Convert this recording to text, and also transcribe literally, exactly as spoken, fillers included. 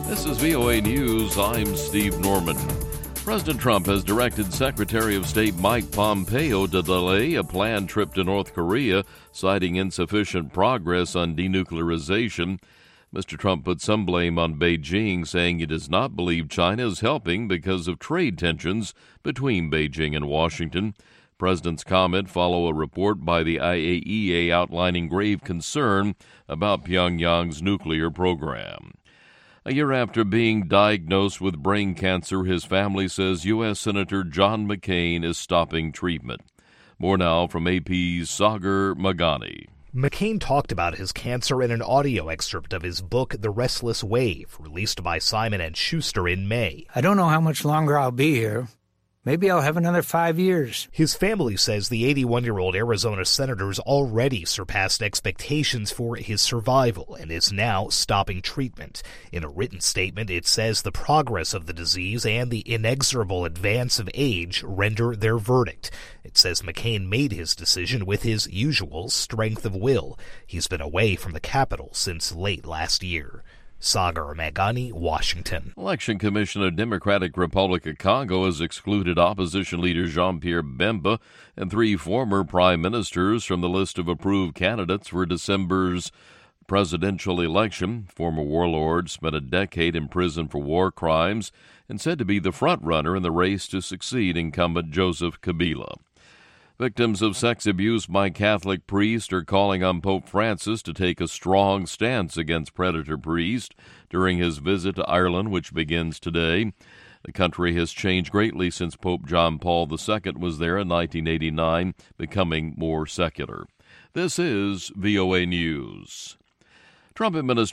This is V O A News. I'm Steve Norman. President Trump has directed Secretary of State Mike Pompeo to delay a planned trip to North Korea, citing insufficient progress on denuclearization. Mister Trump put some blame on Beijing, saying he does not believe China is helping because of trade tensions between Beijing and Washington. President's comment follow a report by the I A E A outlining grave concern about Pyongyang's nuclear program. A year after being diagnosed with brain cancer, his family says U S. Senator John McCain is stopping treatment. More now from A P's Sagar Magani. McCain talked about his cancer in an audio excerpt of his book, The Restless Wave, released by Simon and Schuster in May. I don't know how much longer I'll be here. Maybe I'll have another five years. His family says the eighty-one-year-old Arizona senator's already surpassed expectations for his survival and is now stopping treatment. In a written statement, it says the progress of the disease and the inexorable advance of age render their verdict. It says McCain made his decision with his usual strength of will. He's been away from the Capitol since late last year. Sagar Magani, Washington. Election Commission of Democratic Republic of Congo has excluded opposition leader Jean-Pierre Bemba and three former prime ministers from the list of approved candidates for December's presidential election. Former warlord spent a decade in prison for war crimes and said to be the front-runner in the race to succeed incumbent Joseph Kabila. Victims of sex abuse by Catholic priests are calling on Pope Francis to take a strong stance against predator priests during his visit to Ireland, which begins today. The country has changed greatly since Pope John Paul the Second was there in nineteen eighty-nine, becoming more secular. This is V O A News. Trump administration